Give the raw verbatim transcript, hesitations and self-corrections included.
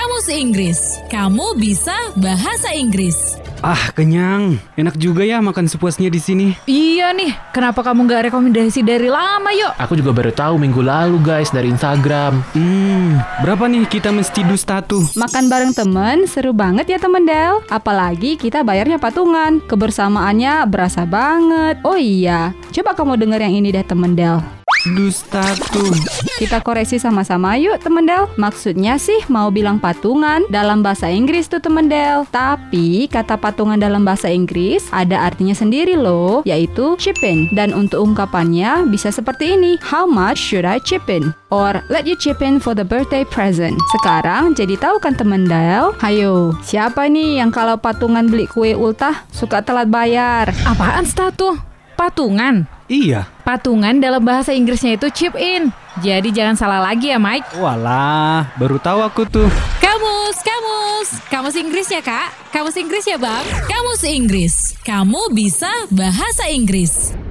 Kamus Inggris. Kamu bisa bahasa Inggris. Ah, kenyang. Enak juga ya makan sepuasnya di sini. Iya nih, kenapa kamu nggak rekomendasi dari lama yuk? Aku juga baru tahu minggu lalu guys dari Instagram. Hmm, berapa nih kita mesti dusta tuh? Makan bareng temen seru banget ya temen Del. Apalagi kita bayarnya patungan. Kebersamaannya berasa banget. Oh iya, coba kamu denger yang ini deh temen Del. Dusta tuh. Kita koreksi sama-sama yuk temen Del. Maksudnya sih mau bilang patungan dalam bahasa Inggris tuh temen Del. Tapi kata patungan dalam bahasa Inggris ada artinya sendiri loh, yaitu chip in. Dan untuk ungkapannya bisa seperti ini: How much should I chip in? Or let you chip in for the birthday present. Sekarang jadi tahu kan temen Del? Hayo, siapa nih yang kalau patungan beli kue ultah suka telat bayar? Apaan Statu? Patungan? Iya. Patungan dalam bahasa Inggrisnya itu chip in. Jadi jangan salah lagi ya Mike. Walah, baru tahu aku tuh. Kamus, kamus. Kamus Inggris ya kak? Kamus Inggris ya bang? Kamus Inggris. Kamu bisa bahasa Inggris.